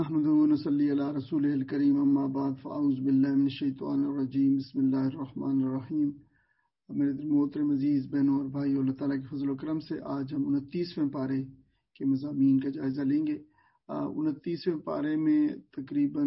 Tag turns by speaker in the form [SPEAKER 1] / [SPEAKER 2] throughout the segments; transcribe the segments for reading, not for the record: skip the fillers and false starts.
[SPEAKER 1] احمدہ و نصلی علی رسولہ الکریم اما بعد فاعوذ باللہ من الشیطان الرجیم بسم اللہ الرحمن الرحیم۔ میرے محترم عزیز بہنوں اور بھائیو، اللہ تعالیٰ کے فضل و کرم سے آج ہم 29ویں پارے کے مضامین کا جائزہ لیں گے۔ 29ویں پارے میں تقریباً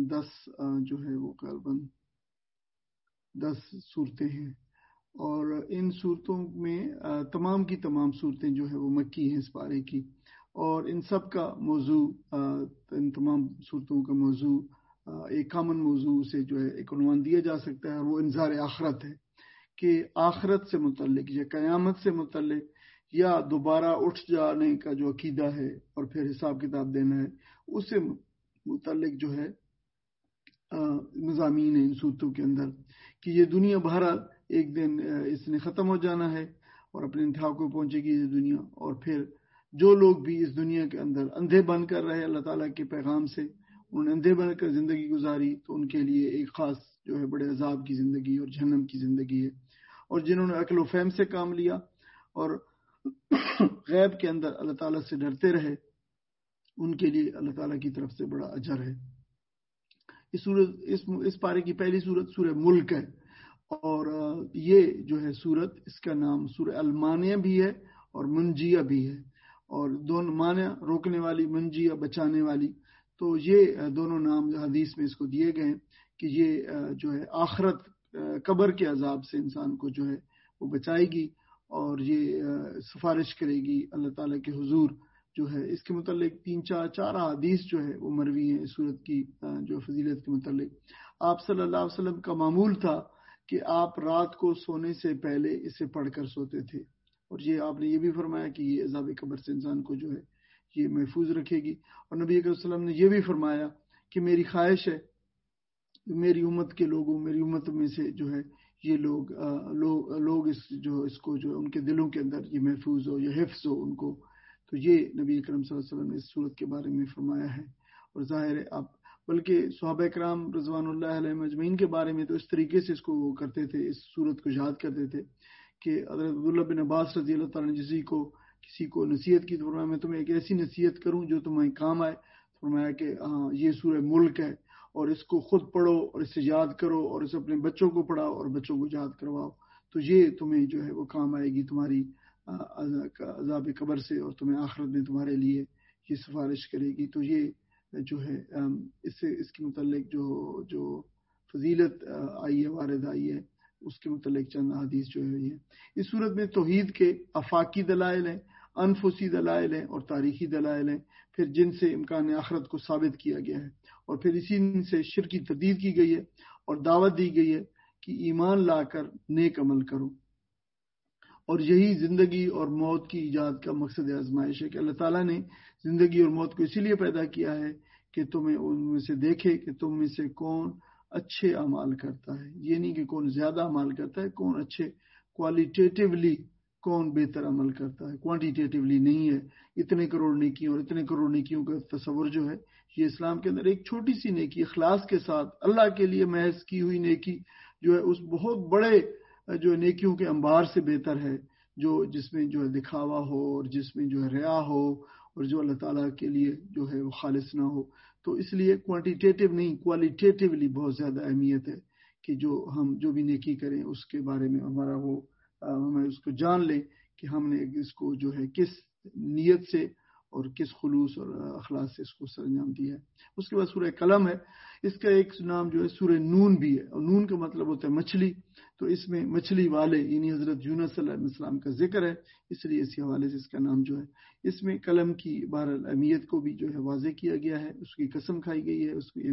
[SPEAKER 1] 10 صورتیں ہیں، اور ان صورتوں میں تمام کی تمام صورتیں جو ہے وہ مکی ہیں اس پارے کی، اور ان سب کا موضوع ان تمام صورتوں کا موضوع ایک کامن موضوع سے جو ہے ایک عنوان دیا جا سکتا ہے، اور وہ انذار آخرت ہے کہ آخرت سے متعلق یا قیامت سے متعلق یا دوبارہ اٹھ جانے کا جو عقیدہ ہے اور پھر حساب کتاب دینا ہے، اس سے متعلق جو ہے مضامین ہیں ان صورتوں کے اندر، کہ یہ دنیا بہرحال ایک دن اس نے ختم ہو جانا ہے اور اپنے انتہا کو پہنچے گی یہ دنیا، اور پھر جو لوگ بھی اس دنیا کے اندر اندھے بن کر رہے اللہ تعالیٰ کے پیغام سے، انہوں نے اندھے بن کر زندگی گزاری، تو ان کے لیے ایک خاص جو ہے بڑے عذاب کی زندگی اور جہنم کی زندگی ہے۔ اور جنہوں نے عقل و فہم سے کام لیا اور غیب کے اندر اللہ تعالیٰ سے ڈرتے رہے، ان کے لیے اللہ تعالیٰ کی طرف سے بڑا اجر ہے۔ اس پارے کی پہلی صورت سورہ ملک ہے، اور یہ جو ہے صورت، اس کا نام سورہ المانیہ بھی ہے اور منجیہ بھی ہے، اور دونوں معنی روکنے والی، منجیہ بچانے والی، تو یہ دونوں نام حدیث میں اس کو دیے گئے ہیں کہ یہ جو ہے آخرت قبر کے عذاب سے انسان کو جو ہے وہ بچائے گی، اور یہ سفارش کرے گی اللہ تعالیٰ کے حضور جو ہے۔ اس کے متعلق 3-4 حدیث جو ہے وہ مروی ہیں اس صورت کی جو فضیلت کے متعلق۔ آپ صلی اللہ علیہ وسلم کا معمول تھا کہ آپ رات کو سونے سے پہلے اسے پڑھ کر سوتے تھے، اور یہ آپ نے یہ بھی فرمایا کہ یہ عذاب قبر سے انسان کو جو ہے یہ محفوظ رکھے گی۔ اور نبی اکرم صلی اللہ علیہ وسلم نے یہ بھی فرمایا کہ میری خواہش ہے میری امت کے لوگوں، میری امت میں سے جو ہے یہ لوگ اس کو جو ان کے دلوں کے اندر یہ محفوظ ہو، یہ حفظ ہو ان کو۔ تو یہ نبی اکرم صلی اللہ علیہ وسلم نے اس صورت کے بارے میں فرمایا ہے، اور ظاہر ہے آپ بلکہ صحابہ کرام رضوان اللہ علیہم اجمعین کے بارے میں تو اس طریقے سے اس کو وہ کرتے تھے، اس صورت کو یاد کرتے تھے کہ حضرت عبداللہ بن عباس رضی اللہ تعالیٰ نے کسی کو نصیحت کی تو فرمایا میں تمہیں ایک ایسی نصیحت کروں جو تمہیں کام آئے۔ فرمایا کہ ہاں یہ سورہ ملک ہے، اور اس کو خود پڑھو اور اسے یاد کرو، اور اسے اپنے بچوں کو پڑھاؤ اور بچوں کو یاد کرواؤ، تو یہ تمہیں جو ہے وہ کام آئے گی تمہاری عذاب قبر سے، اور تمہیں آخرت میں تمہارے لیے یہ سفارش کرے گی۔ تو یہ جو ہے اس کے متعلق جو فضیلت آئی ہے، وارد آئی ہے، اس کے متعلق چند حدیث جو ہے یہ اس صورت میں توحید کے آفاقی دلائل ہیں، انفسی دلائل ہیں اور تاریخی دلائل ہیں، پھر جن سے امکان آخرت کو ثابت کیا گیا ہے، اور پھر اسی سے شرک کی تردید کی گئی ہے اور دعوت دی گئی ہے کہ ایمان لا کر نیک عمل کرو۔ اور یہی زندگی اور موت کی ایجاد کا مقصد آزمائش ہے کہ اللہ تعالیٰ نے زندگی اور موت کو اسی لیے پیدا کیا ہے کہ تمہیں ان میں سے دیکھے کہ تم میں سے کون اچھے اعمال کرتا ہے، یہ نہیں کہ کون زیادہ اعمال کرتا ہے، کون اچھے کوالٹیٹیولی کون بہتر عمل کرتا ہے، کوانٹیٹیولی نہیں ہے۔ اتنے کروڑ نیکیوں اور اتنے کروڑ نیکیوں کا تصور جو ہے یہ اسلام کے اندر ایک چھوٹی سی نیکی اخلاص کے ساتھ اللہ کے لیے محض کی ہوئی نیکی جو ہے اس بہت بڑے جو نیکیوں کے انبار سے بہتر ہے، جس میں جو ہے دکھاوا ہو، اور جس میں جو ہے ریا ہو، اور جو اللہ تعالیٰ کے لیے جو ہے وہ خالص نہ ہو۔ تو اس لیے کوانٹیٹیو نہیں، کوالٹیٹیولی بہت زیادہ اہمیت ہے کہ ہم جو بھی نیکی کریں اس کے بارے میں ہمیں اس کو جان لیں کہ ہم نے اس کو جو ہے کس نیت سے اور کس خلوص اور اخلاص سے اس کو سرانجام دیا ہے۔ اس کے بعد سورہ قلم ہے، اس کا ایک نام جو ہے سورہ نون بھی ہے، اور نون کا مطلب ہوتا ہے مچھلی، تو اس میں مچھلی والے یعنی حضرت یونس علیہ السلام کا ذکر ہے، اس لیے اسی حوالے سے اس کا نام جو ہے۔ اس میں قلم کی بہرحال اہمیت کو بھی جو ہے واضح کیا گیا ہے، اس کی قسم کھائی گئی ہے، اس کی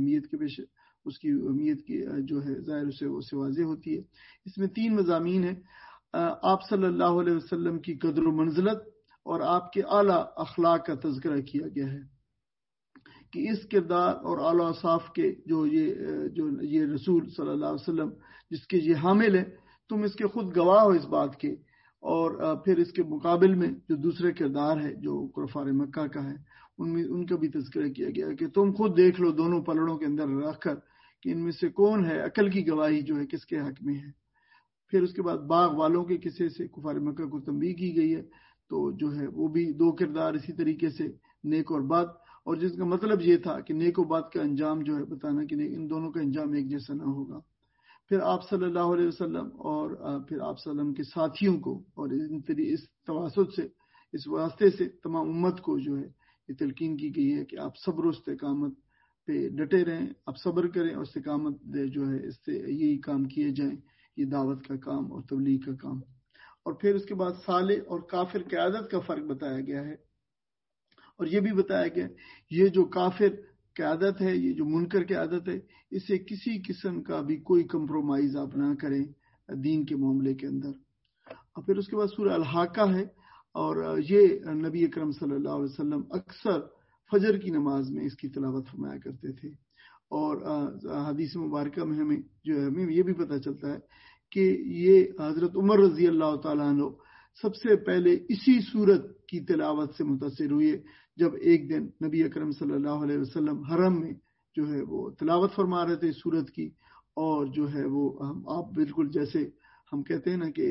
[SPEAKER 1] اہمیت کی جو ہے ظاہر اسے واضح ہوتی ہے۔ اس میں 3 مضامین ہیں، آپ صلی اللہ علیہ وسلم کی قدر و منزلت اور آپ کے اعلیٰ اخلاق کا تذکرہ کیا گیا ہے کہ اس کردار اور اعلیٰ اوصاف کے جو یہ رسول صلی اللہ علیہ وسلم جس کے یہ حامل ہے، تم اس کے خود گواہ ہو اس بات کے، اور پھر اس کے مقابل میں جو دوسرے کردار ہے جو کفار مکہ کا ہے ان کا بھی تذکرہ کیا گیا کہ تم خود دیکھ لو دونوں پلڑوں کے اندر رکھ کر کہ ان میں سے کون ہے، عقل کی گواہی جو ہے کس کے حق میں ہے۔ پھر اس کے بعد باغ والوں کے قصے سے کفار مکہ کو تنبیہ کی گئی ہے، تو جو ہے وہ بھی 2 کردار اسی طریقے سے نیک اور بد، اور جس کا مطلب یہ تھا کہ نیک و بد کا انجام جو ہے بتانا کہ ان دونوں کا انجام ایک جیسا نہ ہوگا. پھر آپ صلی اللہ علیہ وسلم اور پھر آپ صلی اللہ علیہ وسلم کے ساتھیوں کو اور اس تواسط سے اس واسطے سے تمام امت کو جو ہے یہ تلقین کی گئی ہے کہ آپ صبر و استقامت پہ ڈٹے رہیں, آپ صبر کریں اور استقامت جو ہے اس سے یہی کام کیے جائیں, یہ دعوت کا کام اور تبلیغ کا کام. اور پھر اس کے بعد صالح اور کافر قیادت کا فرق بتایا گیا ہے, اور یہ بھی بتایا گیا یہ جو کافر قیادت ہے, یہ جو منکر قیادت ہے, اسے کسی قسم کا بھی کوئی کمپرومائز آپ نہ کریں دین کے معاملے کے اندر. اور پھر اس کے بعد سورہ الحاقہ ہے, اور یہ نبی اکرم صلی اللہ علیہ وسلم اکثر فجر کی نماز میں اس کی تلاوت فرمایا کرتے تھے. اور حدیث مبارکہ میں ہمیں یہ بھی پتہ چلتا ہے کہ یہ حضرت عمر رضی اللہ تعالیٰ عنہ سب سے پہلے اسی سورت کی تلاوت سے متاثر ہوئے, جب ایک دن نبی اکرم صلی اللہ علیہ وسلم حرم میں جو ہے وہ تلاوت فرما رہے تھے سورت کی, اور جو ہے وہ آپ بالکل جیسے ہم کہتے ہیں نا کہ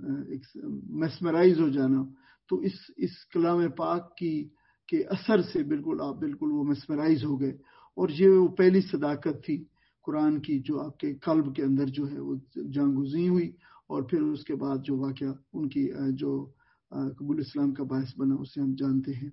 [SPEAKER 1] میسمرائز ہو جانا, تو اس کلام پاک کے اثر سے بالکل وہ میسمرائز ہو گئے. اور یہ وہ پہلی صداقت تھی قرآن کی جو آپ کے قلب کے اندر جو ہے وہ جانگزیں ہوئی, اور پھر اس کے بعد جو واقعہ ان کی جو قبول اسلام کا باعث بنا اسے ہم جانتے ہیں.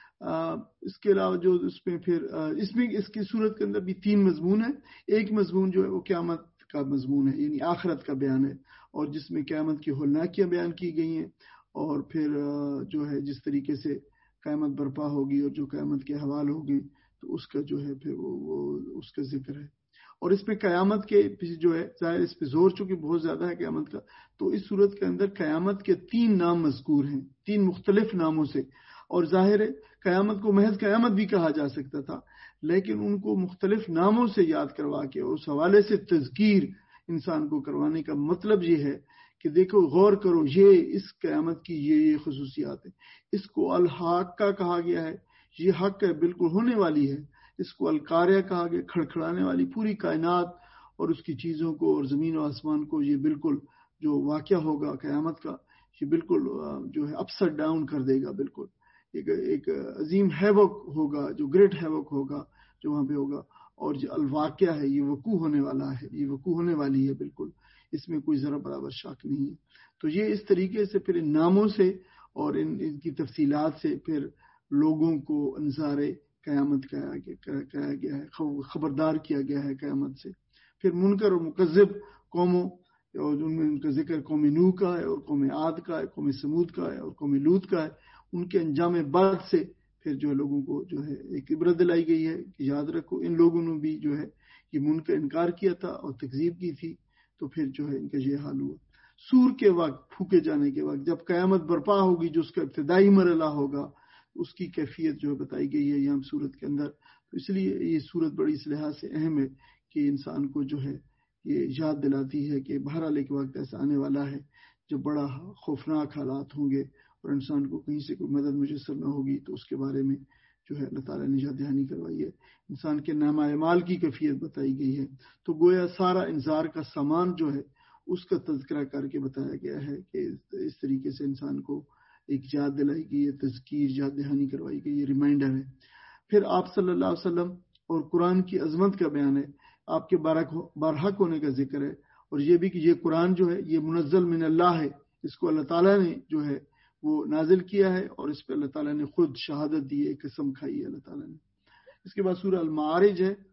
[SPEAKER 1] اس کے علاوہ جو اس میں اس کی صورت کے اندر بھی 3 مضمون ہیں. ایک مضمون جو ہے وہ قیامت کا مضمون ہے, یعنی آخرت کا بیان ہے, اور جس میں قیامت کی ہولناکیاں بیان کی گئی ہیں, اور پھر جو ہے جس طریقے سے قیامت برپا ہوگی اور جو قیامت کے حوال ہوگی تو اس کا جو ہے پھر وہ اس کا ذکر ہے. اور اس میں قیامت کے جو ہے ظاہر اس پہ زور چونکہ بہت زیادہ ہے قیامت کا, تو اس صورت کے اندر قیامت کے 3 نام مذکور ہیں 3 مختلف ناموں سے. اور ظاہر ہے قیامت کو محض قیامت بھی کہا جا سکتا تھا, لیکن ان کو مختلف ناموں سے یاد کروا کے اور اس حوالے سے تذکیر انسان کو کروانے کا مطلب یہ ہے کہ دیکھو غور کرو, یہ اس قیامت کی یہ خصوصیات ہیں. اس کو الحاقہ کہا گیا ہے, یہ حق ہے, بالکل ہونے والی ہے. اس کو القاریہ کہا گیا, کھڑکھڑانے والی پوری کائنات اور اس کی چیزوں کو اور زمین و آسمان کو, یہ بالکل جو واقعہ ہوگا قیامت کا یہ بالکل جو ہے اپ سائڈ ڈاؤن کر دے گا. بالکل ایک عظیم ہیوک ہوگا, جو گریٹ ہیوک ہوگا جو وہاں پہ ہوگا. اور جو الواقعہ ہے یہ وقوع ہونے والا ہے, یہ وقوع ہونے والی ہے, بالکل اس میں کوئی ذرا برابر شک نہیں ہے. تو یہ اس طریقے سے پھر ان ناموں سے اور ان کی تفصیلات سے پھر لوگوں کو انذار قیامت کہا گیا ہے, خبردار کیا گیا ہے قیامت سے. پھر منکر اور مکذب قوموں, اور ان میں ان کا ذکر قوم نوح کا ہے, اور قوم عاد کا ہے, قوم سمود کا ہے, اور قوم لوط کا ہے. ان کے انجام بعد سے پھر جو لوگوں کو جو ہے ایک عبرت دلائی گئی ہے کہ یاد رکھو ان لوگوں نے بھی جو ہے یہ منکر انکار کیا تھا اور تکذیب کی تھی, تو پھر جو ہے ان کا یہ حال ہوا. سور کے وقت, پھونکے جانے کے وقت, جب قیامت برپا ہوگی, جو اس کا ابتدائی مرحلہ ہوگا, اس کی کیفیت جو بتائی گئی ہے یہاں سورت کے اندر. تو اس لیے یہ سورت بڑی اس لحاظ سے اہم ہے کہ انسان کو جو ہے یہ یاد دلاتی ہے کہ بہرحال ایک وقت ایسا آنے والا ہے جب بڑا خوفناک حالات ہوں گے اور انسان کو کہیں سے کوئی مدد میسر نہ ہوگی. تو اس کے بارے میں جو ہے اللہ تعالیٰ نے یاد دہانی کروائی ہے. انسان کے نامہ اعمال کی کیفیت بتائی گئی ہے. تو گویا سارا انذار کا سامان جو ہے اس کا تذکرہ کر کے بتایا گیا ہے کہ اس طریقے سے انسان کو ایک یاد دلائی گئی ہے, تذکیر, یاد دہانی کروائی گئی, یہ ریمائنڈر ہے. پھر آپ صلی اللہ علیہ وسلم اور قرآن کی عظمت کا بیان ہے, آپ کے برحق ہونے کا ذکر ہے, اور یہ بھی کہ یہ قرآن جو ہے یہ منزل من اللہ ہے, اس کو اللہ تعالیٰ نے جو ہے وہ نازل کیا ہے, اور اس پہ اللہ تعالیٰ نے خود شہادت دی ہے, قسم کھائی ہے اللہ تعالیٰ نے. اس کے بعد سورہ المعارج ہے,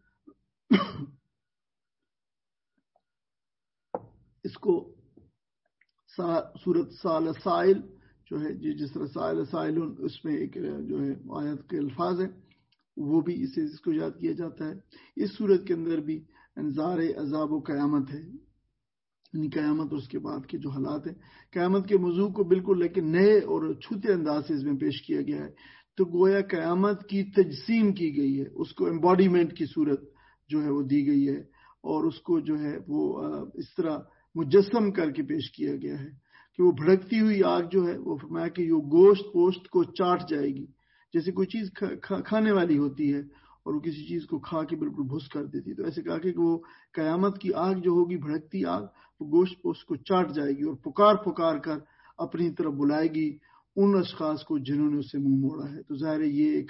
[SPEAKER 1] اس کو سورت سائل جو ہے جس طرح سائل اس میں ایک جو ہے آیت کے الفاظ ہیں وہ بھی اس کو یاد کیا جاتا ہے. اس سورت کے اندر بھی انذار عذاب و قیامت ہے, یعنی قیامت اور اس کے بعد کے جو حالات ہیں. قیامت کے موضوع کو بالکل لیکن نئے اور چھوٹے انداز سے اس میں پیش کیا گیا ہے. تو گویا قیامت کی تجسیم کی گئی ہے, اس کو ایمباڈیمنٹ کی صورت جو ہے وہ دی گئی ہے, اور اس کو جو ہے وہ اس طرح مجسم کر کے پیش کیا گیا ہے کہ وہ بھڑکتی ہوئی آگ جو ہے وہ فرمایا کہ یہ گوشت پوشت کو چاٹ جائے گی, جیسے کوئی چیز کھانے والی ہوتی ہے اور وہ کسی چیز کو کھا کے بالکل بھس کر دیتی. تو ایسے کہا کہ وہ قیامت کی آگ جو ہوگی, بھڑکتی آگ, وہ گوشت پوشت کو چاٹ جائے گی اور پکار کر اپنی طرف بلائے گی ان اشخاص کو جنہوں نے اس سے منہ موڑا ہے. تو ظاہر ہے یہ ایک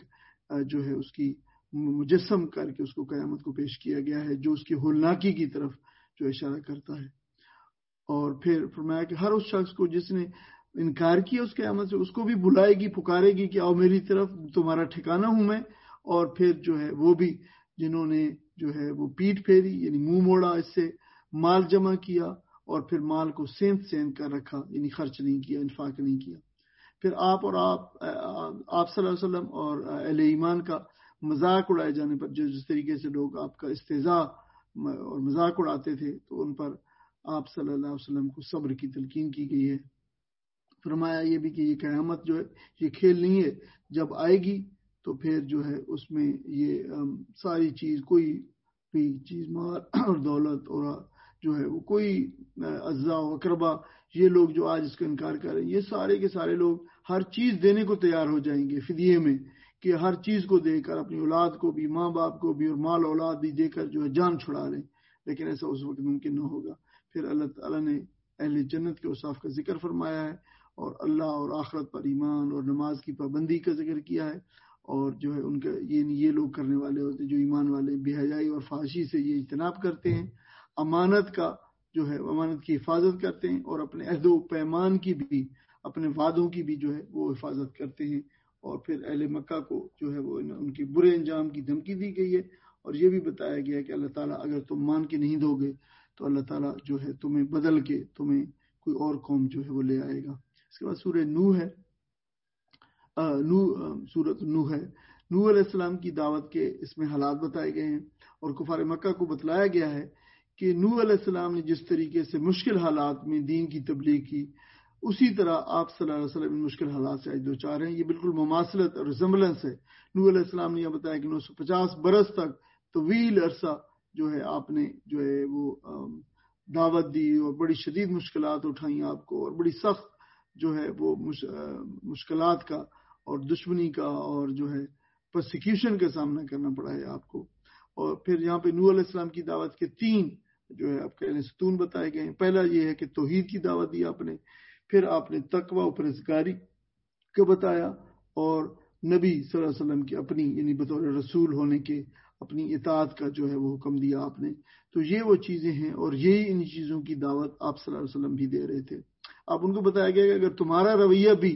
[SPEAKER 1] جو ہے اس کی مجسم کر کے اس کو قیامت کو پیش کیا گیا ہے، جو اس کی ہولناکی کی طرف جو اشارہ کرتا ہے۔ اور پھر فرمایا کہ ہر اس شخص کو جس نے انکار کیا اس قیامت سے، اس کو بھی بلائے گی، پکارے گی کہ آؤ میری طرف، تمہارا ٹھکانہ ہوں میں۔ اور پھر جو ہے وہ بھی جنہوں نے جو ہے وہ پیٹ پھیری، یعنی منہ موڑا، اس سے مال جمع کیا اور پھر مال کو سینت کر رکھا، یعنی خرچ نہیں کیا، انفاق نہیں کیا۔ پھر آپ صلی اللہ علیہ وسلم اور اہل ایمان کا مذاق اڑائے جانے پر، جس طریقے سے لوگ آپ کا استہزاء اور مذاق اڑاتے تھے، تو ان پر آپ صلی اللہ علیہ وسلم کو صبر کی تلقین کی گئی ہے۔ فرمایا یہ بھی کہ یہ قیامت جو ہے یہ کھیل نہیں ہے، جب آئے گی تو پھر جو ہے اس میں یہ ساری چیز، کوئی بھی چیز، مال اور دولت اور جو ہے وہ کوئی اعزاء و اقربا، یہ لوگ جو آج اس کا انکار کر رہے ہیں، یہ سارے کے سارے لوگ ہر چیز دینے کو تیار ہو جائیں گے فدیے میں، کہ ہر چیز کو دے کر، اپنی اولاد کو بھی، ماں باپ کو بھی، اور مال اولاد بھی دے کر جو ہے جان چھڑا لیں، لیکن ایسا اس وقت ممکن نہ ہوگا۔ پھر اللہ تعالیٰ نے اہل جنت کے اوصاف کا ذکر فرمایا ہے، اور اللہ اور آخرت پر ایمان اور نماز کی پابندی کا ذکر کیا ہے، اور جو ہے ان کا یہ لوگ کرنے والے ہوتے جو ایمان والے، بے حیائی اور فحاشی سے یہ اجتناب کرتے ہیں، امانت کا جو ہے امانت کی حفاظت کرتے ہیں، اور اپنے عہد و پیمان کی بھی، اپنے وعدوں کی بھی جو ہے وہ حفاظت کرتے ہیں۔ اور پھر اہل مکہ کو جو ہے وہ ان کی برے انجام کی دھمکی دی گئی ہے، اور یہ بھی بتایا گیا ہے کہ اللہ تعالیٰ اگر تم مان کے نہیں دو گے تو اللہ تعالیٰ جو ہے تمہیں بدل کے تمہیں کوئی اور قوم جو ہے وہ لے آئے گا۔ اس کے بعد سورہ نوح ہے، سورۃ نوح ہے۔ نوح علیہ السلام کی دعوت کے اس میں حالات بتائے گئے ہیں، اور کفار مکہ کو بتلایا گیا ہے کہ نوح علیہ السلام نے جس طریقے سے مشکل حالات میں دین کی تبلیغ کی، اسی طرح آپ صلی اللہ علیہ وسلم ان مشکل حالات سے آج دو چار ہیں۔ یہ بالکل مماثلت اور ریزمبلنس ہے۔ نوح علیہ السلام نے یہ بتایا کہ 950 برس تک طویل عرصہ جو ہے آپ نے جو ہے وہ دعوت دی، اور بڑی شدید مشکلات اٹھائیں آپ کو، اور بڑی سخت جو ہے وہ مشکلات کا اور دشمنی کا اور جو ہے پرسیکیوشن کا سامنا کرنا پڑا ہے آپ کو۔ اور پھر یہاں پہ نوح علیہ السلام کی دعوت کے 3 جو ہے آپ کہنے ستون بتائے گئے ہیں۔ پہلا یہ ہے کہ توحید کی دعوت دی آپ نے، پھر آپ نے تقوی و پرہیزگاری کا بتایا، اور نبی صلی اللہ علیہ وسلم کی اپنی یعنی بطور رسول ہونے کے اپنی اطاعت کا جو ہے وہ حکم دیا آپ نے۔ تو یہ وہ چیزیں ہیں، اور یہی ان چیزوں کی دعوت آپ صلی اللہ علیہ وسلم بھی دے رہے تھے۔ اب ان کو بتایا گیا کہ اگر تمہارا رویہ بھی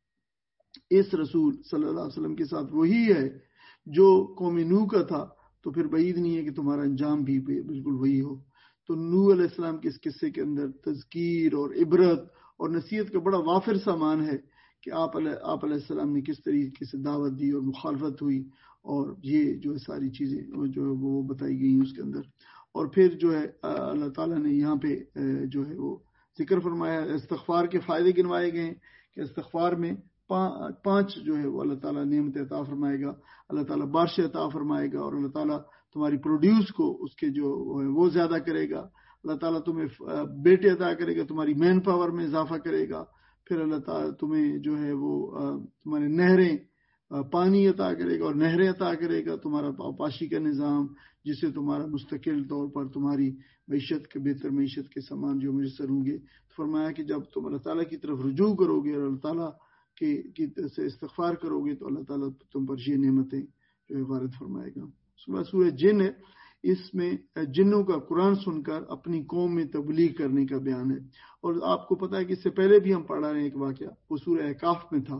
[SPEAKER 1] اس رسول صلی اللہ علیہ وسلم کے ساتھ وہی ہے جو قوم نوح کا تھا، تو پھر بعید نہیں ہے کہ تمہارا انجام بھی بالکل وہی ہو۔ تو نوح علیہ السلام کے اس قصے کے اندر تذکیر اور عبرت اور نصیحت کا بڑا وافر سامان ہے کہ آپ علیہ السلام نے کس طریقے سے دعوت دی اور مخالفت ہوئی، اور یہ جو ساری چیزیں جو ہے وہ بتائی گئی ہیں اس کے اندر۔ اور پھر جو ہے اللہ تعالیٰ نے یہاں پہ جو ہے وہ ذکر فرمایا، استغفار کے فائدے گنوائے گئے ہیں کہ استغفار میں 5 جو ہے وہ اللہ تعالیٰ نعمت عطا فرمائے گا، اللہ تعالیٰ بارش عطا فرمائے گا، اور اللہ تعالیٰ تمہاری پروڈیوس کو اس کے جو وہ زیادہ کرے گا، اللہ تعالیٰ تمہیں بیٹے عطا کرے گا، تمہاری مین پاور میں اضافہ کرے گا، پھر اللہ تعالیٰ تمہیں جو ہے وہ تمہارے نہریں پانی عطا کرے گا اور نہریں عطا کرے گا، تمہارا پاشی کا نظام، جس سے تمہارا مستقل طور پر تمہاری معیشت کے بہتر معیشت کے سامان جو میسر ہوں گے۔ فرمایا کہ جب تم اللہ تعالیٰ کی طرف رجوع کرو گے اور اللہ تعالیٰ کی سے استغفار کرو گے تو اللہ تعالیٰ تم پر یہ نعمتیں جو ہے وارد فرمائے گا۔ اس کے بعد سورہ جن ہے، اس میں جنوں کا قرآن سن کر اپنی قوم میں تبلیغ کرنے کا بیان ہے۔ اور آپ کو پتا ہے کہ اس سے پہلے بھی ہم پڑھا رہے ہیں ایک واقعہ، وہ سورہ احقاف میں تھا،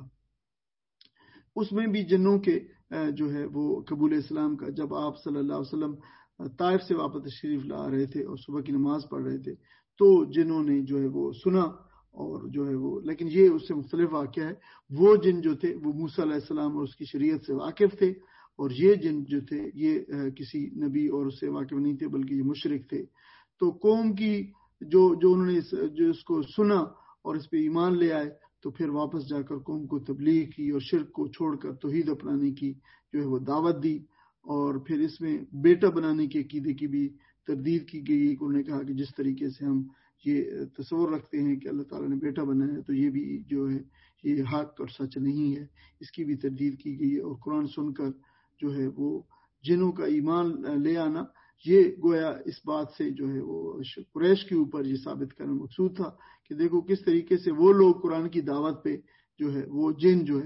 [SPEAKER 1] اس میں بھی جنوں کے جو ہے وہ قبول اسلام کا، جب آپ صلی اللہ علیہ وسلم طائف سے واپس تشریف لا رہے تھے اور صبح کی نماز پڑھ رہے تھے، تو جنوں نے جو ہے وہ سنا، اور جو ہے وہ، لیکن یہ اس سے مختلف واقعہ ہے۔ وہ جن جو تھے وہ موسیٰ علیہ السلام اور اس کی شریعت سے واقف تھے، اور یہ جن جو تھے یہ کسی نبی اور اس سے واقف نہیں تھے، بلکہ یہ مشرک تھے۔ تو قوم کی جو انہوں نے جو اس کو سنا اور اس پہ ایمان لے آئے، تو پھر واپس جا کر قوم کو تبلیغ کی اور شرک کو چھوڑ کر توحید اپنانے کی جو ہے وہ دعوت دی۔ اور پھر اس میں بیٹا بنانے کے عقیدے کی بھی تردید کی گئی ہے کہ انہوں نے کہا کہ جس طریقے سے ہم یہ تصور رکھتے ہیں کہ اللہ تعالیٰ نے بیٹا بنایا ہے، تو یہ بھی جو ہے یہ حق اور سچ نہیں ہے، اس کی بھی تردید کی گئی ہے۔ اور قرآن سن کر جو ہے وہ جنوں کا ایمان لے آنا، یہ گویا اس بات سے جو ہے وہ قریش کے اوپر یہ ثابت کرنا مقصود تھا کہ دیکھو کس طریقے سے وہ لوگ قرآن کی دعوت پہ جو ہے وہ جن جو ہے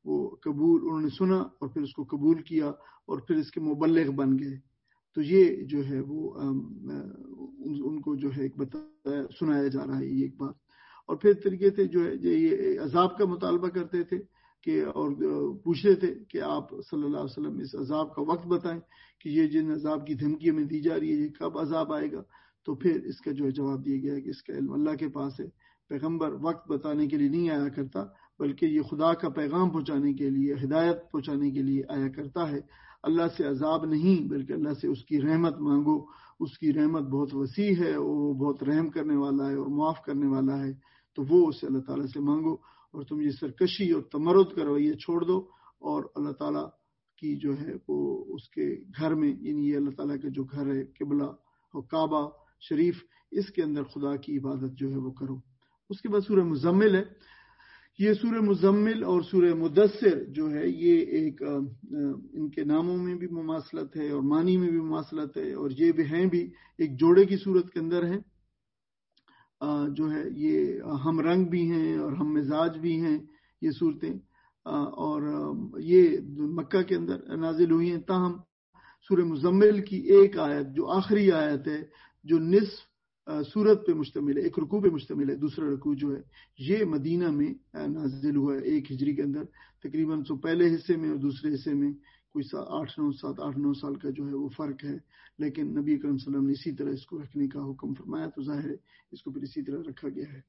[SPEAKER 1] وہ قبول انہوں نے سنا اور پھر اس کو قبول کیا اور پھر اس کے مبلغ بن گئے. تو یہ جو ہے وہ ان کو جو ہے ایک سنایا جا رہا ہے یہ ایک بات. اور پھر طریقے سے جو ہے یہ عذاب کا مطالبہ کرتے تھے کہ اور پوچھ رہے تھے کہ آپ صلی اللہ علیہ وسلم اس عذاب کا وقت بتائیں کہ یہ جن عذاب کی دھمکی ہمیں دی جا رہی ہے یہ کب عذاب آئے گا. تو پھر اس کا جو ہے جواب دیا گیا کہ اس کا علم اللہ کے پاس ہے. پیغمبر وقت بتانے کے لیے نہیں آیا کرتا بلکہ یہ خدا کا پیغام پہنچانے کے لیے ہدایت پہنچانے کے لیے آیا کرتا ہے. اللہ سے عذاب نہیں بلکہ اللہ سے اس کی رحمت مانگو. اس کی رحمت بہت وسیع ہے, وہ بہت رحم کرنے والا ہے اور معاف کرنے والا ہے. تو وہ اسے اللہ تعالیٰ سے مانگو اور تم یہ سرکشی اور تمرد کا رویہ چھوڑ دو اور اللہ تعالیٰ کی جو ہے وہ اس کے گھر میں, یعنی یہ اللہ تعالیٰ کا جو گھر ہے قبلہ اور کعبہ شریف, اس کے اندر خدا کی عبادت جو ہے وہ کرو. اس کے بعد سورہ مزمل ہے. یہ سورہ مزمل اور سورہ مدثر جو ہے یہ ایک ان کے ناموں میں بھی مماثلت ہے اور معنی میں بھی مماثلت ہے اور یہ بھی ہیں بھی ایک جوڑے کی صورت کے اندر ہیں. جو ہے یہ ہم رنگ بھی ہیں اور ہم مزاج بھی ہیں یہ صورتیں, اور یہ مکہ کے اندر نازل ہوئی ہیں. تاہم سورہ مزمل کی ایک آیت جو آخری آیت ہے جو نصف سورت پہ مشتمل ہے, ایک رکوع پہ مشتمل ہے, دوسرا رکوع جو ہے یہ مدینہ میں نازل ہوا ہے 1 ہجری کے اندر تقریباً. پہلے حصے میں اور دوسرے حصے میں کوئی 8-9 سال کا جو ہے وہ فرق ہے, لیکن نبی اکرم صلی اللہ علیہ وسلم نے اسی طرح اس کو رکھنے کا حکم فرمایا تو ظاہر ہے اس کو پھر اسی طرح رکھا گیا ہے.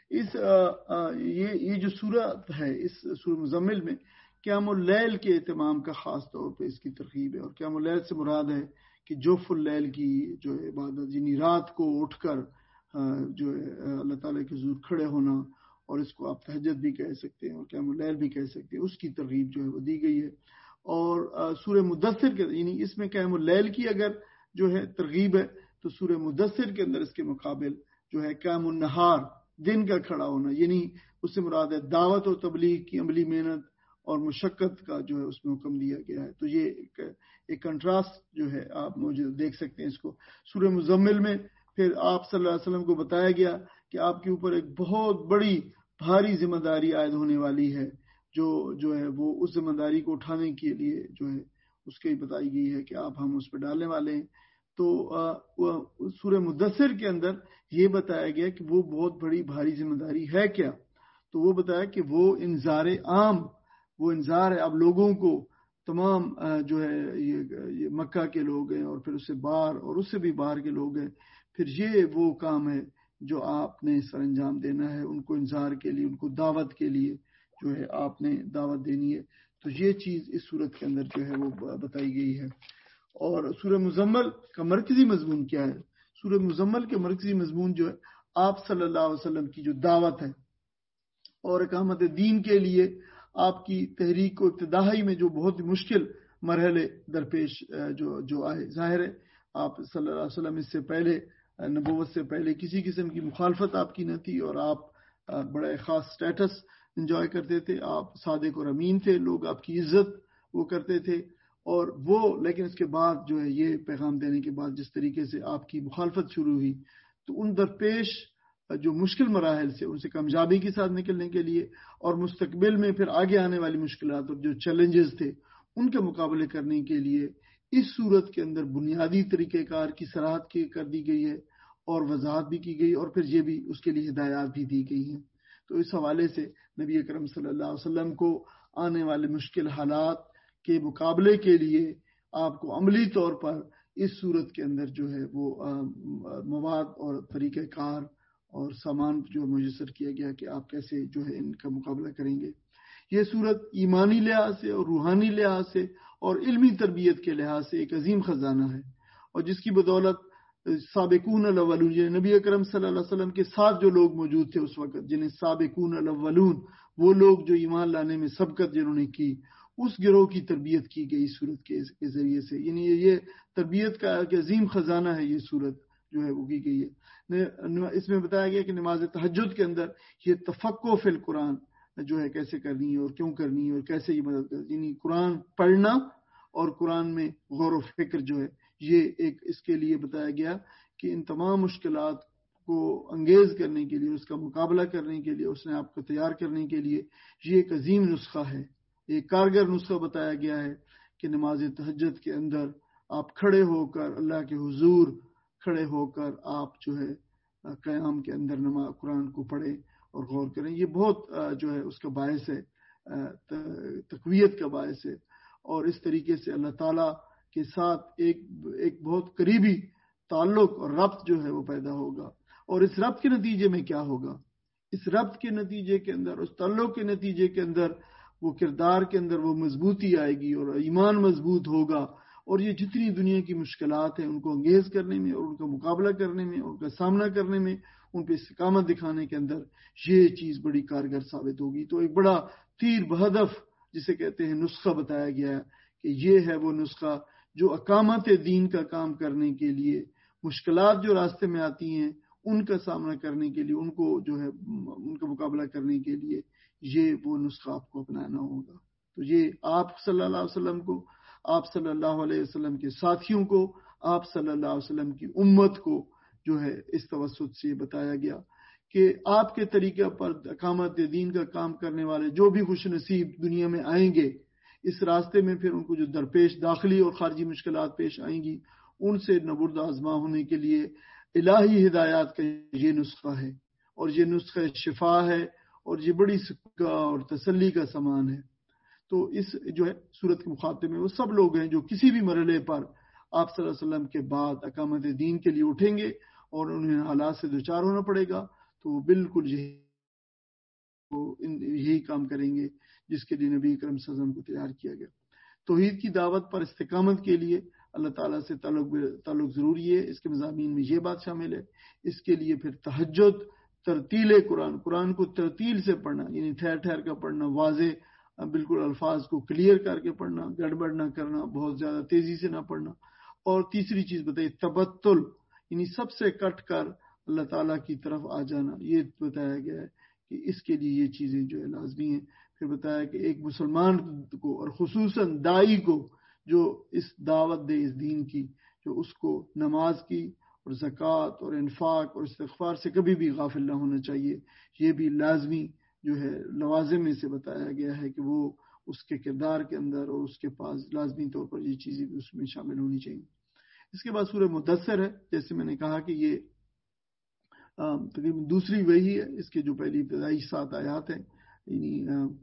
[SPEAKER 1] یہ جو سورت ہے اس سورہ مزمل میں قیام اللیل کے اہتمام کا خاص طور پہ اس کی ترغیب ہے. اور قیام اللیل سے مراد ہے کہ جوف اللیل کی جو ہے عبادت, یعنی رات کو اٹھ کر جو ہے اللہ تعالیٰ کے حضور کھڑے ہونا, اور اس کو آپ تہجد بھی کہہ سکتے ہیں اور قیام اللیل بھی کہہ سکتے ہیں, اس کی ترغیب جو ہے وہ دی گئی ہے. اور سورہ مدثر کے یعنی اس میں قیام اللیل کی اگر جو ہے ترغیب ہے تو سورہ مدثر کے اندر اس کے مقابل جو ہے قیام النہار دن کا کھڑا ہونا, یعنی اس سے مراد ہے دعوت و تبلیغ کی عملی محنت اور مشقت کا جو ہے اس میں حکم دیا گیا ہے. تو یہ ایک کنٹراسٹ جو ہے آپ مجھے دیکھ سکتے ہیں اس کو. سورہ مزمل میں پھر آپ صلی اللہ علیہ وسلم کو بتایا گیا کہ آپ کے اوپر ایک بہت بڑی بھاری ذمہ داری عائد ہونے والی ہے جو ہے وہ اس ذمہ داری کو اٹھانے کے لیے جو ہے اس کی بتائی گئی ہے کہ آپ ہم اس پہ ڈالنے والے ہیں. تو سورہ مدثر کے اندر یہ بتایا گیا کہ وہ بہت بڑی بھاری ذمہ داری ہے کیا. تو وہ بتایا کہ وہ انذار عام, وہ انذار ہے اب لوگوں کو, تمام جو ہے یہ مکہ کے لوگ ہیں اور پھر اس سے باہر اور اس سے بھی باہر کے لوگ ہیں. پھر یہ وہ کام ہے جو آپ نے سر انجام دینا ہے, ان کو انذار کے لیے, ان کو دعوت کے لیے جو ہے آپ نے دعوت دینی ہے. تو یہ چیز اس صورت کے اندر جو ہے وہ بتائی گئی ہے. اور سورہ مزمل کا مرکزی مضمون کیا ہے؟ سورہ مزمل کے مرکزی مضمون جو ہے آپ صلی اللہ علیہ وسلم کی جو دعوت ہے اور اقامت دین کے لیے آپ کی تحریک و ابتدائی میں جو بہت مشکل مرحلے درپیش جو آئے. ظاہر ہے آپ صلی اللہ علیہ وسلم اس سے پہلے نبوت سے پہلے کسی قسم کی مخالفت آپ کی نہ تھی اور آپ بڑا خاص سٹیٹس انجوائے کرتے تھے, آپ صادق اور امین تھے, لوگ آپ کی عزت وہ کرتے تھے. اور وہ لیکن اس کے بعد جو ہے یہ پیغام دینے کے بعد جس طریقے سے آپ کی مخالفت شروع ہوئی تو ان درپیش جو مشکل مراحل سے ان سے کامیابی کے ساتھ نکلنے کے لیے اور مستقبل میں پھر آگے آنے والی مشکلات اور جو چیلنجز تھے ان کے مقابلے کرنے کے لیے اس صورت کے اندر بنیادی طریقہ کار کی صراحت کر دی گئی ہے اور وضاحت بھی کی گئی اور پھر یہ بھی اس کے لیے ہدایات بھی دی گئی ہیں. تو اس حوالے سے نبی اکرم صلی اللہ علیہ وسلم کو آنے والے مشکل حالات کے مقابلے کے لیے آپ کو عملی طور پر اس صورت کے اندر جو ہے وہ مواد اور طریقہ کار اور سامان جو میسر کیا گیا کہ آپ کیسے جو ہے ان کا مقابلہ کریں گے. یہ صورت ایمانی لحاظ سے اور روحانی لحاظ سے اور علمی تربیت کے لحاظ سے ایک عظیم خزانہ ہے اور جس کی بدولت سابقون الاولون, یعنی نبی اکرم صلی اللہ علیہ وسلم کے ساتھ جو لوگ موجود تھے اس وقت, جنہیں سابقون الاولون, وہ لوگ جو ایمان لانے میں سبقت جنہوں نے کی, اس گروہ کی تربیت کی گئی صورت کے ذریعے سے. یعنی یہ تربیت کا ایک عظیم خزانہ ہے یہ صورت جو ہے وہ کی گئی ہے. اس میں بتایا گیا کہ نماز تہجد کے اندر یہ تفقہ فی القرآن جو ہے کیسے کرنی ہے اور کیوں کرنی ہے اور کیسے یہ مدد کرنی, یعنی قرآن پڑھنا اور قرآن میں غور و فکر جو ہے یہ ایک اس کے لیے بتایا گیا کہ ان تمام مشکلات کو انگیز کرنے کے لیے, اس کا مقابلہ کرنے کے لیے, اس نے آپ کو تیار کرنے کے لیے یہ ایک عظیم نسخہ ہے ایک کارگر نسخہ بتایا گیا ہے کہ نماز تہجد کے اندر آپ کھڑے ہو کر اللہ کے حضور کھڑے ہو کر آپ جو ہے قیام کے اندر قرآن کو پڑھیں اور غور کریں. یہ بہت جو ہے اس کا باعث ہے، تقویت کا باعث ہے. اور اس طریقے سے اللہ تعالیٰ کے ساتھ ایک بہت قریبی تعلق اور ربط جو ہے وہ پیدا ہوگا. اور اس ربط کے نتیجے میں کیا ہوگا؟ اس ربط کے نتیجے کے اندر، اس تعلق کے نتیجے کے اندر وہ کردار کے اندر وہ مضبوطی آئے گی اور ایمان مضبوط ہوگا. اور یہ جتنی دنیا کی مشکلات ہیں ان کو انگیز کرنے میں اور ان کا مقابلہ کرنے میں، ان کا سامنا کرنے میں، ان پہ استقامت دکھانے کے اندر یہ چیز بڑی کارگر ثابت ہوگی. تو ایک بڑا تیر بہدف جسے کہتے ہیں نسخہ بتایا گیا ہے کہ یہ ہے وہ نسخہ جو اقامت دین کا کام کرنے کے لیے مشکلات جو راستے میں آتی ہیں ان کا سامنا کرنے کے لیے، ان کو جو ہے ان کا مقابلہ کرنے کے لیے یہ وہ نسخہ آپ کو اپنانا ہوگا. تو یہ آپ صلی اللہ علیہ وسلم کو، آپ صلی اللہ علیہ وسلم کے ساتھیوں کو، آپ صلی اللہ علیہ وسلم کی امت کو جو ہے اس توسط سے بتایا گیا کہ آپ کے طریقے پر اقامت دین کا کام کرنے والے جو بھی خوش نصیب دنیا میں آئیں گے، اس راستے میں پھر ان کو جو درپیش داخلی اور خارجی مشکلات پیش آئیں گی، ان سے نبرد آزما ہونے کے لیے الہی ہدایات کا یہ نسخہ ہے. اور یہ نسخہ شفا ہے اور یہ بڑی سکہ اور تسلی کا سامان ہے. تو اس جو ہے صورت کے مخاطب میں وہ سب لوگ ہیں جو کسی بھی مرحلے پر آپ صلی اللہ علیہ وسلم کے بعد اقامت دین کے لیے اٹھیں گے اور انہیں حالات سے دوچار ہونا پڑے گا، تو وہ بالکل یہی کام کریں گے جس کے لیے نبی اکرم صلی اللہ علیہ وسلم کو تیار کیا گیا. توحید کی دعوت پر استقامت کے لیے اللہ تعالیٰ سے تعلق ضروری ہے. اس کے مضامین میں یہ بات شامل ہے. اس کے لیے پھر تہجد، ترتیل قرآن کو ترتیل سے پڑھنا، یعنی ٹھہر ٹھہر کر پڑھنا، واضح بالکل الفاظ کو کلیئر کر کے پڑھنا، گڑبڑ نہ کرنا، بہت زیادہ تیزی سے نہ پڑھنا. اور تیسری چیز بتائی تبتل، یعنی سب سے کٹ کر اللہ تعالیٰ کی طرف آ جانا. یہ بتایا گیا ہے کہ اس کے لیے یہ چیزیں جو ہے لازمی ہیں. پھر بتایا کہ ایک مسلمان کو اور خصوصاً دائی کو جو اس دعوت دے اس دین کی، جو اس کو نماز کی اور زکوٰۃ اور انفاق اور استغفار سے کبھی بھی غافل نہ ہونا چاہیے. یہ بھی لازمی جو ہے لوازم میں سے بتایا گیا ہے کہ وہ اس کے کردار کے اندر اور اس کے پاس لازمی طور پر یہ چیزیں بھی اس میں شامل ہونی چاہیے. اس کے بعد سورہ مدثر ہے. جیسے میں نے کہا کہ یہ تقریباً دوسری وحی ہے. اس کے جو پہلی ابتدائی 7 آیات ہیں، یعنی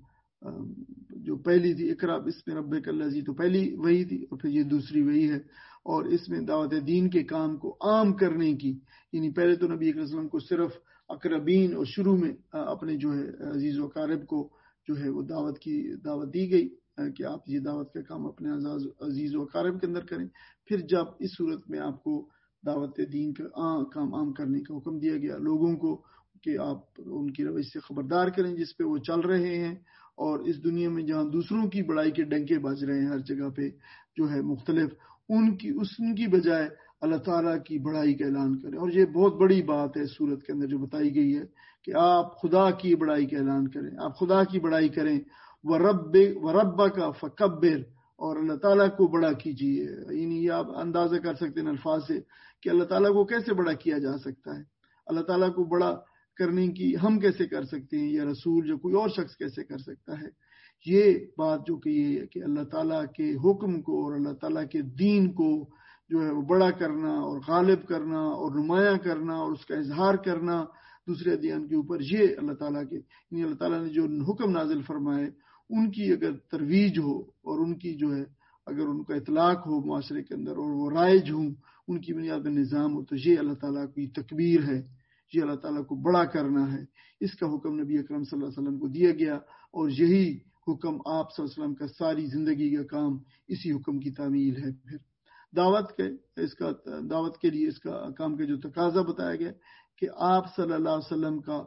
[SPEAKER 1] جو پہلی تھی اقرا بسم ربک الذی، تو پہلی وحی تھی، اور پھر یہ دوسری وحی ہے. اور اس میں دعوت دین کے کام کو عام کرنے کی، یعنی پہلے تو نبی اکرم صلی اللہ علیہ وسلم کو صرف اقربین اور شروع میں اپنے جو ہے عزیز و اقارب کو جو ہے وہ دعوت دی گئی کہ آپ یہ دعوت کا کام اپنے عزیز و اقارب کے اندر کریں. پھر جب اس صورت میں آپ کو دعوت دین کا کام عام کرنے کا حکم دیا گیا لوگوں کو کہ آپ ان کی روش سے خبردار کریں جس پہ وہ چل رہے ہیں، اور اس دنیا میں جہاں دوسروں کی بڑائی کے ڈنکے بج رہے ہیں ہر جگہ پہ جو ہے مختلف، ان کی بجائے اللہ تعالیٰ کی بڑائی کا اعلان کریں. اور یہ بہت بڑی بات ہے سورت کے اندر جو بتائی گئی ہے کہ آپ خدا کی بڑائی کا اعلان کریں، آپ خدا کی بڑائی کریں. وَرَبَّكَ فَكَبِّرْ، اور اللہ تعالیٰ کو بڑا کیجیے. یعنی یہ آپ اندازہ کر سکتے ہیں الفاظ سے کہ اللہ تعالیٰ کو کیسے بڑا کیا جا سکتا ہے. اللہ تعالیٰ کو بڑا کرنے کی ہم کیسے کر سکتے ہیں، یا رسول جو کوئی اور شخص کیسے کر سکتا ہے. یہ بات جو کہ یہ ہے کہ اللہ تعالیٰ کے حکم کو اور اللہ تعالیٰ کے دین کو جو ہے وہ بڑا کرنا اور غالب کرنا اور نمایاں کرنا اور اس کا اظہار کرنا دوسرے ادیان کے اوپر، یہ اللہ تعالیٰ کے، یعنی اللہ تعالیٰ نے جو حکم نازل فرمائے ان کی اگر ترویج ہو اور ان کی جو ہے اگر ان کا اطلاق ہو معاشرے کے اندر اور وہ رائج ہوں، ان کی بنیاد میں نظام ہو، تو یہ اللہ تعالیٰ کی تکبیر ہے، یہ اللہ تعالیٰ کو بڑا کرنا ہے. اس کا حکم نبی اکرم صلی اللہ علیہ وسلم کو دیا گیا، اور یہی حکم آپ صلی اللہ علیہ وسلم کا ساری زندگی کا کام اسی حکم کی تعمیل ہے. پھر دعوت کے لیے اس کا کام کا جو تقاضا بتایا گیا کہ آپ صلی اللہ علیہ وسلم کا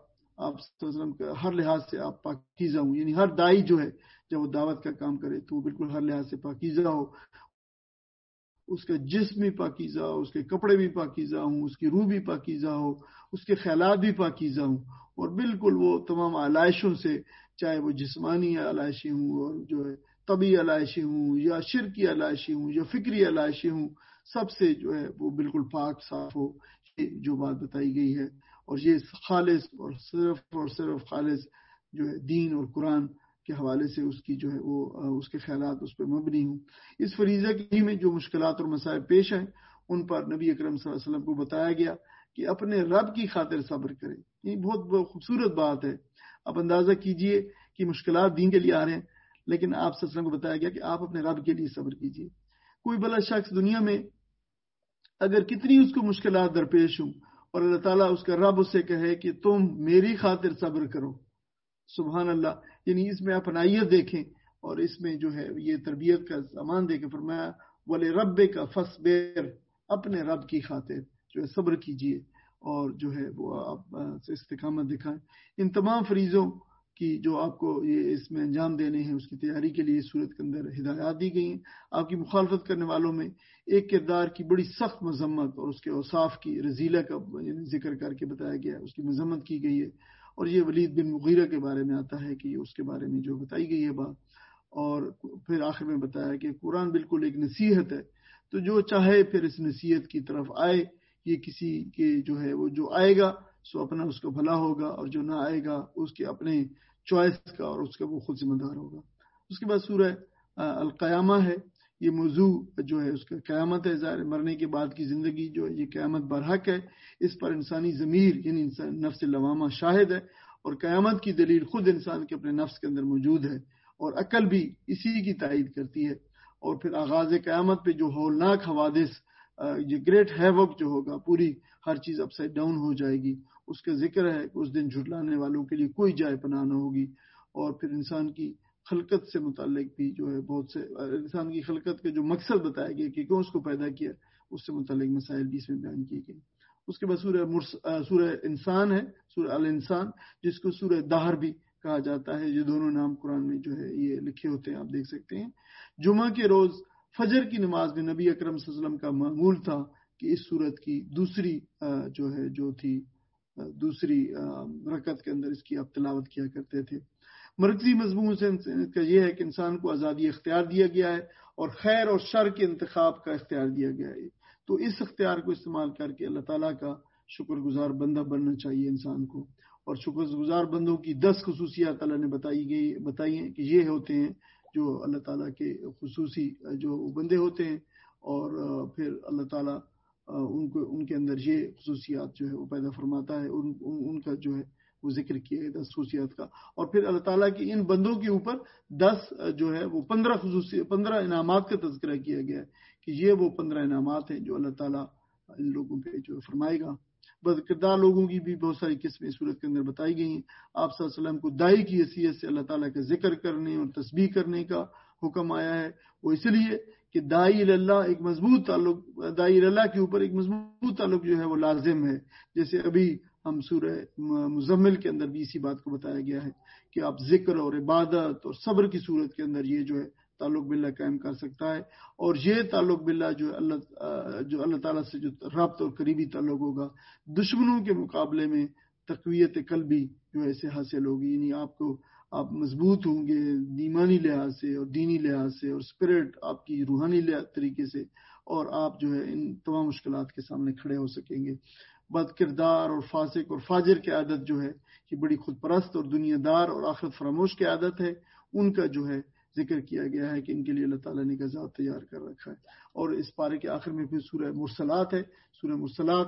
[SPEAKER 1] ہر لحاظ سے آپ پاکیزہ ہوں. یعنی ہر دائی جو ہے جب وہ دعوت کا کام کرے تو وہ بالکل ہر لحاظ سے پاکیزہ ہو، اس کا جسم بھی پاکیزہ ہو، اس کے کپڑے بھی پاکیزہ ہوں، اس کی روح بھی پاکیزہ ہو، اس کے خیالات بھی پاکیزہ ہوں، اور بالکل وہ تمام علائشوں سے، چاہے وہ جسمانی علائشیں ہوں اور جو ہے طبی علائشیں ہوں یا شرکی علائشیں ہوں یا فکری علائشیں ہوں، سب سے جو ہے وہ بالکل پاک صاف ہو. یہ جو بات بتائی گئی ہے، اور یہ خالص اور صرف خالص جو ہے دین اور قرآن کے حوالے سے اس کی جو ہے وہ اس کے خیالات اس پہ مبنی ہوں. اس فریضہ کی میں جو مشکلات اور مسائل پیش آئیں ان پر نبی اکرم صلی اللہ علیہ وسلم کو بتایا گیا کہ اپنے رب کی خاطر صبر کریں. یہ بہت خوبصورت بات ہے. آپ اندازہ کیجئے کہ مشکلات دین کے لیے آ رہے ہیں، لیکن آپ صلی اللہ علیہ وسلم کو بتایا گیا کہ آپ اپنے رب کے لیے صبر کیجئے. کوئی بھلا شخص دنیا میں اگر کتنی اس کو مشکلات درپیش ہوں اور اللہ تعالیٰ اس کا رب اس سے کہے کہ تم میری خاطر صبر کرو، سبحان اللہ. یعنی اس میں اپنائیت دیکھیں اور اس میں جو ہے یہ تربیت کا سامان دیکھیں. فرمایا وَلِرَبِّكَ فَاصْبِرْ، اپنے رب کی خاطر جو ہے صبر کیجئے اور جو ہے وہ آپ استقامت دکھائیں. ان تمام فریضوں کی جو آپ کو یہ اس میں انجام دینے ہیں اس کی تیاری کے لیے صورت کے اندر ہدایات دی گئی ہیں. آپ کی مخالفت کرنے والوں میں ایک کردار کی بڑی سخت مذمت اور اس کے اوصاف کی رذیلہ کا ذکر کر کے بتایا گیا ہے، اس کی مذمت کی گئی ہے. اور یہ ولید بن مغیرہ کے بارے میں آتا ہے کہ اس کے بارے میں جو بتائی گئی ہے بات. اور پھر آخر میں بتایا کہ قرآن بالکل ایک نصیحت ہے، تو جو چاہے پھر اس نصیحت کی طرف آئے. یہ کسی کے جو ہے وہ جو آئے گا سو اپنا اس کا بھلا ہوگا، اور جو نہ آئے گا اس کے اپنے چوائس کا اور اس کا وہ خود ذمہ دار ہوگا. اس کے بعد سورہ القیامہ ہے. یہ موضوع جو ہے اس کا قیامت ہے. ظاہر مرنے کے بعد کی زندگی جو ہے یہ قیامت برحق ہے. اس پر انسانی ضمیر یعنی انسان نفس لوامہ شاہد ہے، اور قیامت کی دلیل خود انسان کے اپنے نفس کے اندر موجود ہے، اور عقل بھی اسی کی تائید کرتی ہے. اور پھر آغاز قیامت پہ جو ہولناک حوادث، یہ گریٹ ہیوک جو ہوگا، پوری ہر چیز اپ سائڈ ڈاؤن ہو جائے گی، اس کا ذکر ہے کہ اس دن جھٹلانے والوں کے لیے کوئی جائے پناہ نہ ہوگی. اور پھر انسان کی خلقت سے متعلق بھی جو ہے بہت سے انسان کی خلقت کے جو مقصد بتایا گیا کہ کیوں اس کو پیدا کیا، اس سے متعلق مسائل بھی اس میں بیان کیے گئے. اس کے بعد سورہ انسان ہے، سورہ الانسان، جس کو سورہ دہر بھی کہا جاتا ہے. یہ دونوں نام قرآن میں جو ہے یہ لکھے ہوتے ہیں، آپ دیکھ سکتے ہیں. جمعہ کے روز فجر کی نماز میں نبی اکرم صلی اللہ علیہ وسلم کا معمول تھا کہ اس سورت کی دوسری رکعت کے اندر اس کی آپ تلاوت کیا کرتے تھے. مرکزی مضمون سے کا یہ ہے کہ انسان کو آزادی اختیار دیا گیا ہے اور خیر اور شر کے انتخاب کا اختیار دیا گیا ہے. تو اس اختیار کو استعمال کر کے اللہ تعالیٰ کا شکر گزار بندہ بننا چاہیے انسان کو. اور شکر گزار بندوں کی 10 خصوصیات اللہ نے بتائی ہیں کہ یہ ہوتے ہیں جو اللہ تعالیٰ کے خصوصی جو بندے ہوتے ہیں. اور پھر اللہ تعالیٰ ان کے اندر یہ خصوصیات جو ہے وہ پیدا فرماتا ہے. ان کا جو ہے وہ ذکر کیا ہے 10 خصوصیات کا. اور پھر اللہ تعالیٰ کی ان بندوں کے اوپر 10 جو ہے وہ 15 انعامات کا تذکرہ کیا گیا ہے کہ یہ وہ 15 انعامات ہیں جو اللہ تعالیٰ ان لوگوں پہ جو فرمائے گا. بد کردار لوگوں کی بھی بہت ساری قسمیں صورت کے اندر بتائی گئی ہیں. آپ صلی اللہ علیہ وسلم کو دائی کی حیثیت سے اللہ تعالیٰ کا ذکر کرنے اور تسبیح کرنے کا حکم آیا ہے. وہ اس لیے کہ دائی اللہ ایک مضبوط تعلق، دائی اللہ کے اوپر ایک مضبوط تعلق جو ہے وہ لازم ہے. جیسے ابھی ہم سورہ مزمل کے اندر بھی اسی بات کو بتایا گیا ہے کہ آپ ذکر اور عبادت اور صبر کی صورت کے اندر یہ جو ہے تعلق باللہ قائم کر سکتا ہے. اور یہ تعلق باللہ جو اللہ تعالیٰ سے جو ربط اور قریبی تعلق ہوگا، دشمنوں کے مقابلے میں تقویت قلبی جو ایسے حاصل ہوگی. یعنی آپ مضبوط ہوں گے ایمانی لحاظ سے اور دینی لحاظ سے، اور اسپرٹ آپ کی روحانی طریقے سے، اور آپ جو ہے ان تمام مشکلات کے سامنے کھڑے ہو سکیں گے. بد کردار اور فاسق اور فاجر کی عادت جو ہے یہ بڑی خود پرست اور دنیا دار اور آخرت فراموش کی عادت ہے. ان کا جو ہے ذکر کیا گیا ہے کہ ان کے لیے اللہ تعالیٰ نے غذا تیار کر رکھا ہے. اور اس پارے کے آخر میں پھر سورہ مرسلات ہے. سورہ مرسلات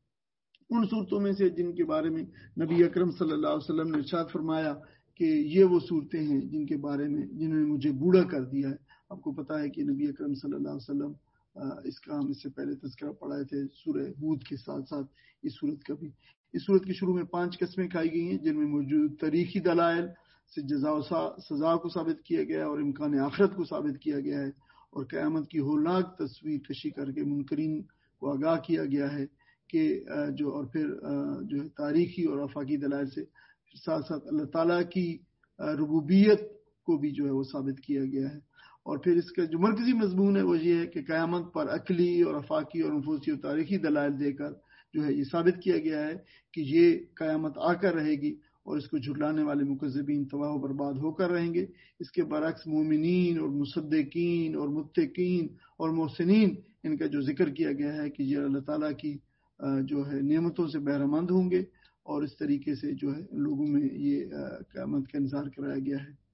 [SPEAKER 1] ان صورتوں میں سے جن کے بارے میں نبی اکرم صلی اللہ علیہ وسلم نے ارشاد فرمایا کہ یہ وہ صورتیں ہیں جن کے بارے میں جنہوں نے مجھے بوڑھا کر دیا ہے. آپ کو پتا ہے کہ نبی اکرم صلی اللہ علیہ وسلم اس کا ہم اس سے پہلے تذکرہ پڑھائے تھے سورہ ہود کے ساتھ ساتھ اس صورت کا بھی. اس صورت کی شروع میں 5 قسمیں کھائی گئی ہیں جن میں موجود تاریخی دلائل سے جزا و سزا کو ثابت کیا گیا ہے اور امکان آخرت کو ثابت کیا گیا ہے. اور قیامت کی ہولناک تصویر کشی کر کے منکرین کو آگاہ کیا گیا ہے کہ اور پھر جو ہے تاریخی اور آفاقی دلائل سے ساتھ ساتھ اللہ تعالیٰ کی ربوبیت کو بھی جو ہے وہ ثابت کیا گیا ہے. اور پھر اس کا جو مرکزی مضمون ہے وہ یہ ہے کہ قیامت پر عقلی اور آفاقی اور نفوسی اور تاریخی دلائل دے کر جو ہے یہ ثابت کیا گیا ہے کہ یہ قیامت آ کر رہے گی اور اس کو جھٹلانے والے مکذبین تباہ و برباد ہو کر رہیں گے. اس کے برعکس مومنین اور مصدقین اور متقین اور محسنین ان کا جو ذکر کیا گیا ہے کہ یہ اللہ تعالیٰ کی جو ہے نعمتوں سے بہرہ مند ہوں گے. اور اس طریقے سے جو ہے لوگوں میں یہ قیامت کا انتظار کرایا گیا ہے.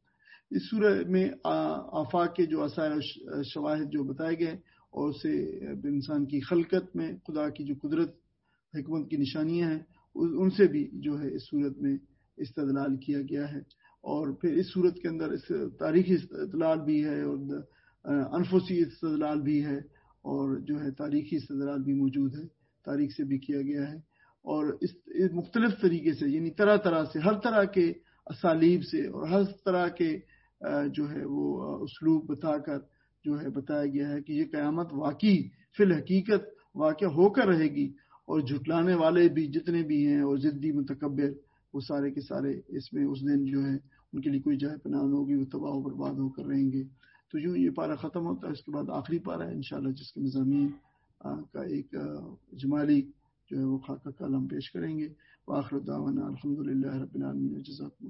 [SPEAKER 1] اس سورہ میں آفاق کے جو آثار شواہد جو بتائے گئے اور اسے انسان کی خلقت میں خدا کی جو قدرت حکمت کی نشانیاں ہیں ان سے بھی جو ہے اس صورت میں استدلال کیا گیا ہے. اور پھر اس صورت کے اندر اس تاریخی استدلال بھی ہے اور انفسی استدلال بھی ہے اور جو ہے تاریخی استدلال بھی موجود ہے, تاریخ سے بھی کیا گیا ہے. اور اس مختلف طریقے سے یعنی طرح طرح سے ہر طرح کے اسالیب سے اور ہر طرح کے جو ہے وہ اسلوب بتا کر جو ہے بتایا گیا ہے کہ یہ قیامت واقعی فی الحقیقت واقع ہو کر رہے گی, اور جھٹلانے والے بھی جتنے بھی ہیں اور ضدی متکبر وہ سارے کے سارے اس میں اس دن جو ہے ان کے لیے کوئی جائے پناہ نہ ہوگی, وہ تباہ و برباد ہو کر رہیں گے. تو یوں یہ پارہ ختم ہوتا ہے. اس کے بعد آخری پارہ ہے انشاءاللہ جس کے مضامین کا ایک اجمالی جو ہے وہ خاکہ کال ہم پیش کریں گے. وآخر دعوانا الحمدللہ رب العالمین. جزاکم